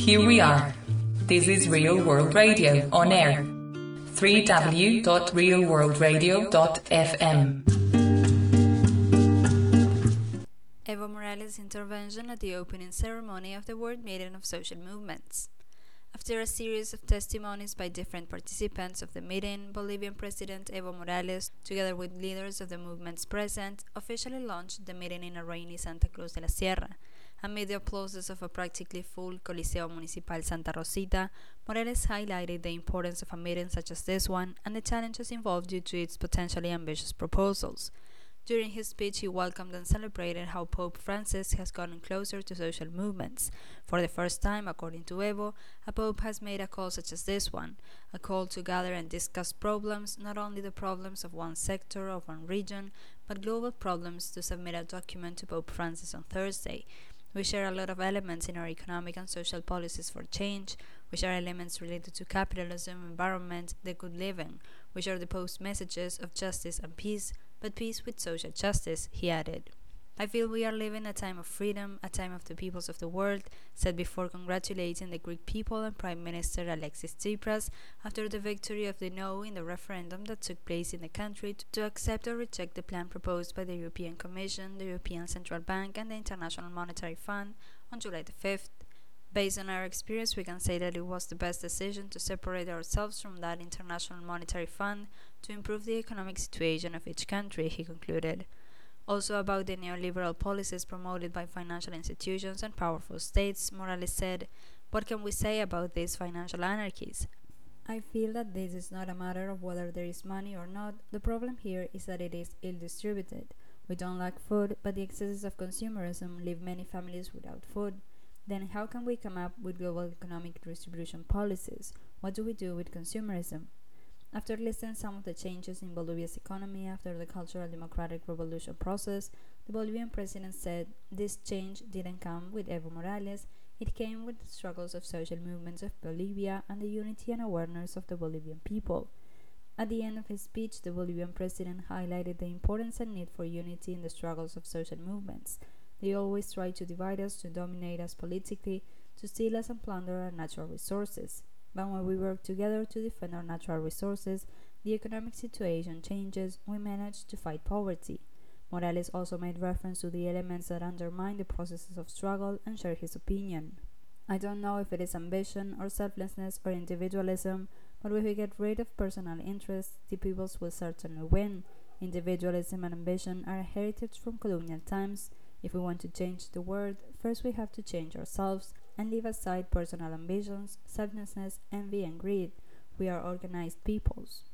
Here we are. This is Real World Radio on air. www.realworldradio.fm. Evo Morales' intervention at the opening ceremony of the World Meeting of Social Movements. After a series of testimonies by different participants of the meeting, Bolivian President Evo Morales, together with leaders of the movements present, officially launched the meeting in a rainy Santa Cruz de la Sierra. Amid the applauses of a practically full Coliseo Municipal Santa Rosita, Morales highlighted the importance of a meeting such as this one and the challenges involved due to its potentially ambitious proposals. During his speech, he welcomed and celebrated how Pope Francis has gotten closer to social movements. For the first time, according to Evo, a pope has made a call such as this one, a call to gather and discuss problems, not only the problems of one sector or one region, but global problems, to submit a document to Pope Francis on Thursday. We share a lot of elements in our economic and social policies for change. We share elements related to capitalism, environment, the good living. We share the Pope's messages of justice and peace, but peace with social justice, he added. I feel we are living a time of freedom, a time of the peoples of the world, said before congratulating the Greek people and Prime Minister Alexis Tsipras after the victory of the no in the referendum that took place in the country to accept or reject the plan proposed by the European Commission, the European Central Bank and the International Monetary Fund on July the 5th. Based on our experience, we can say that it was the best decision to separate ourselves from that International Monetary Fund to improve the economic situation of each country, he concluded. Also about the neoliberal policies promoted by financial institutions and powerful states, Morales said, "What can we say about these financial anarchies? I feel that this is not a matter of whether there is money or not. The problem here is that it is ill-distributed. We don't lack food, but the excesses of consumerism leave many families without food. Then how can we come up with global economic distribution policies? What do we do with consumerism?" After listing some of the changes in Bolivia's economy after the Cultural Democratic Revolution process, the Bolivian president said this change didn't come with Evo Morales, it came with the struggles of social movements of Bolivia and the unity and awareness of the Bolivian people. At the end of his speech, the Bolivian president highlighted the importance and need for unity in the struggles of social movements. They always try to divide us, to dominate us politically, to steal us and plunder our natural resources. But when we work together to defend our natural resources, the economic situation changes, we manage to fight poverty. Morales also made reference to the elements that undermine the processes of struggle and shared his opinion. I don't know if it is ambition or selflessness or individualism, but if we get rid of personal interests, the peoples will certainly win. Individualism and ambition are a heritage from colonial times. If we want to change the world, first we have to change ourselves and leave aside personal ambitions, selflessness, envy and greed. We are organized peoples.